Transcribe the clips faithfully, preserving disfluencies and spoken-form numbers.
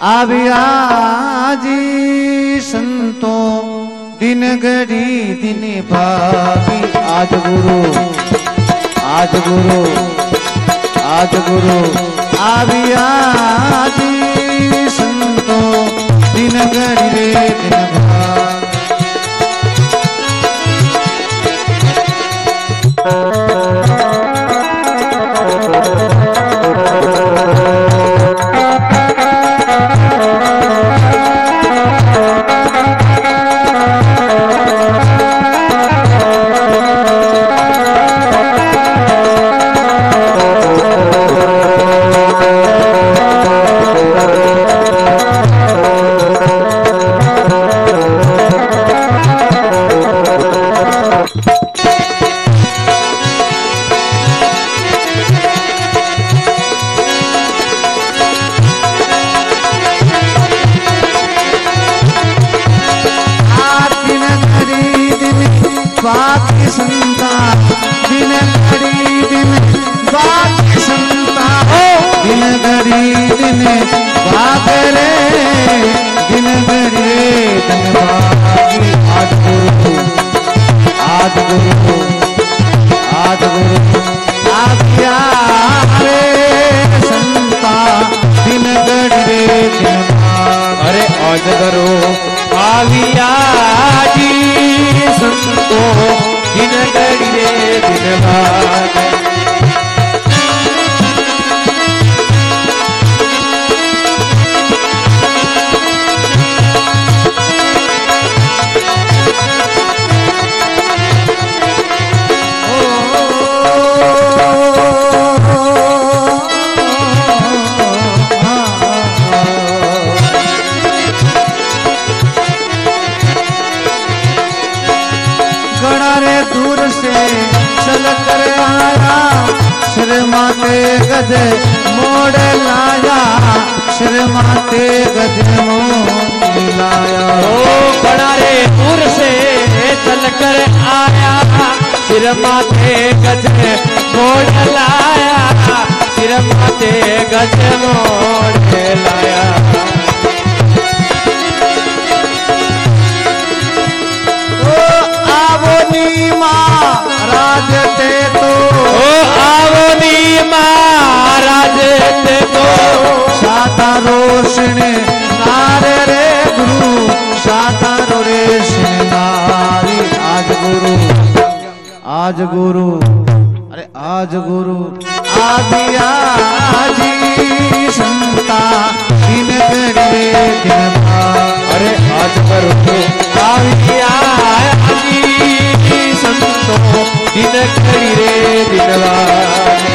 आविया जी संतो दिन घड़ी दिन भागी आज गुरु आज गुरु आज गुरु आविया जी संतो दिन घड़ी रे दिन भागी बात की संता दिन घड़ी दिन बात की संता हो दिन घड़ी दिन बात रे दिन घड़ी रे दिन बागी आज गुरु आज गुरु आज गुरु आज्ञा रे संता दिन घड़ी रे दिन बागी अरे आज करो आविया जी संतो दिन घड़ी रे दिन भागी दूर से चल कर आया सिर माथे गधे मोड़ लाया सिर माथे गधे मोड़ लाया ओ बड़ा रे दूर से चल कर आया सिर माथे गधे मोड़ लाया सिर माथे गधे मोड़ लाया महाराज ते तो ओ आवनी महाराज ते तो साता रोशन नारे रे गुरु साता रोशन नारी आज गुरु आज गुरु अरे आज गुरु आदिया जी संता दिन घड़ी दिन अरे आज गुरु आदिया जी संतो दिन घड़ी रे दिन भागी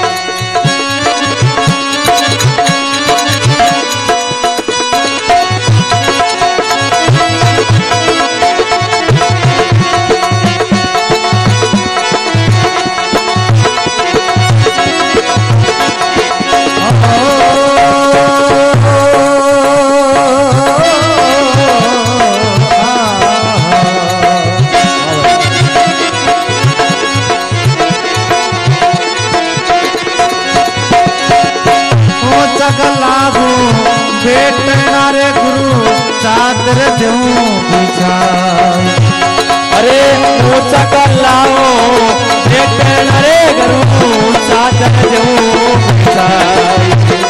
भेटना रे गुरु चादर देऊं बिछाई अरे ऊंचा कर लाओ भेटना रे गुरु चादर देऊं बिछाई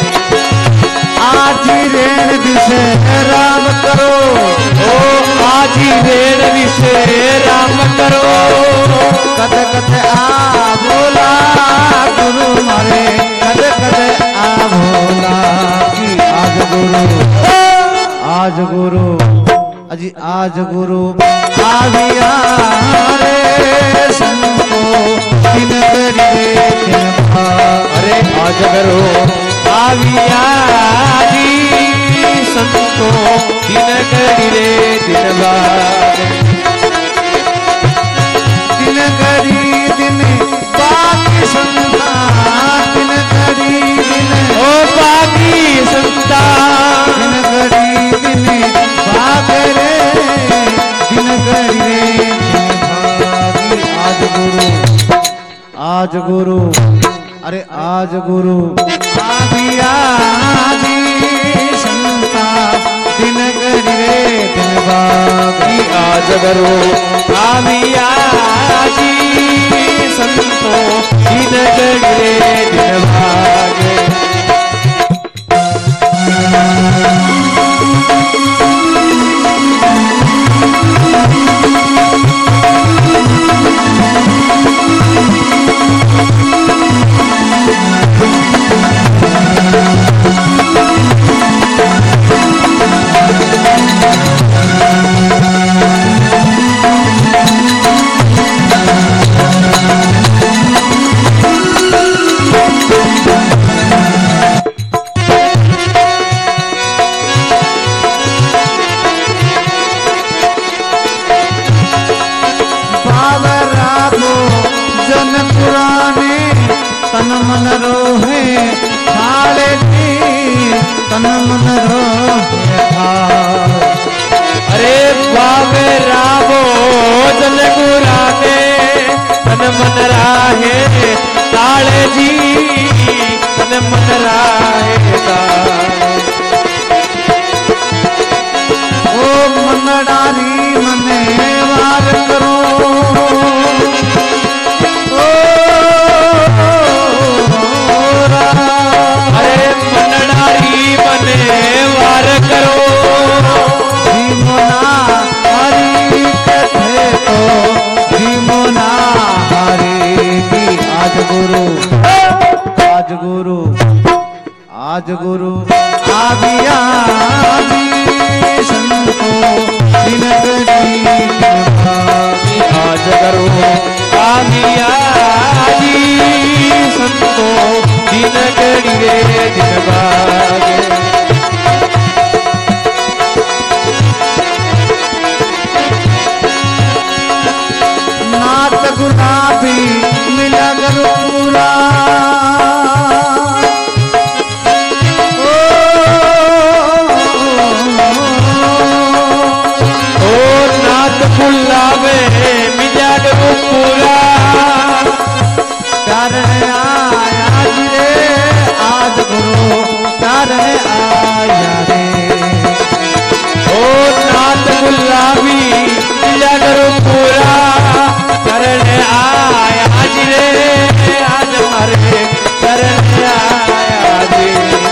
आज रेण विषय राम करो ओ आज रेण विषय राम करो कद कद आ बोला गुरु मारे कद कद आ बोला आज गुरु आज गुरु अजी आज गुरु आविया रे संतो दिन घड़ी रे दिन अरे आज गुरु आविया जी संतो दिन घड़ी रे दिन दिन घड़ी दिन बाकी संता दिन घड़ी दिन ओ बाकी संता दिन घड़ी दिन भाग रे दिन घड़ी रे दिन भागी आज गुरु आज गुरु अरे आज गुरु आदिया जी संत करो आविया जी संतो दिन गड़े दिन भागे तन मन रोहे थाले जी तन मन रोहे थाल अरे बाबे रामो जन गुराने तन मन राहे ताले जी तन मन राहे ताले ओ मनडारी मने वार करो वार करो भीमोना हरि कथे तो भीमोना हरि की आज गुरु आज गुरु आज गुरु आविया संतो दिन आज करो आविया संतो दिन गड़िए दिन भागे गुलाबी मिला गरूरा ओ, ओ नाथ गुलाबे मिला गरूरा कारण आया रे आज गुरु कारण आया रे ओ नाथ गुलाबी मिला गरूरा करण आया आज रे आज हमारे करण आया जी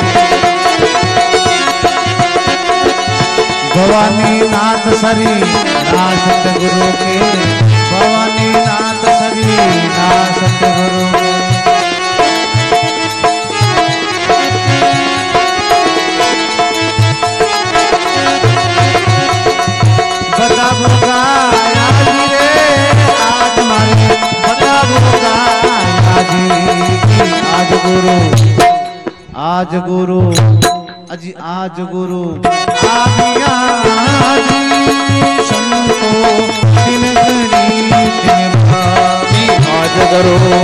भवानी नाथ सरी ना सतगुरु के भवानी नाथ सरी ना सतगुरु बता भोगा आज गुरु आज गुरु अजी आज गुरु आविया जी संतो दिन गड़ी दिन भागी आज करो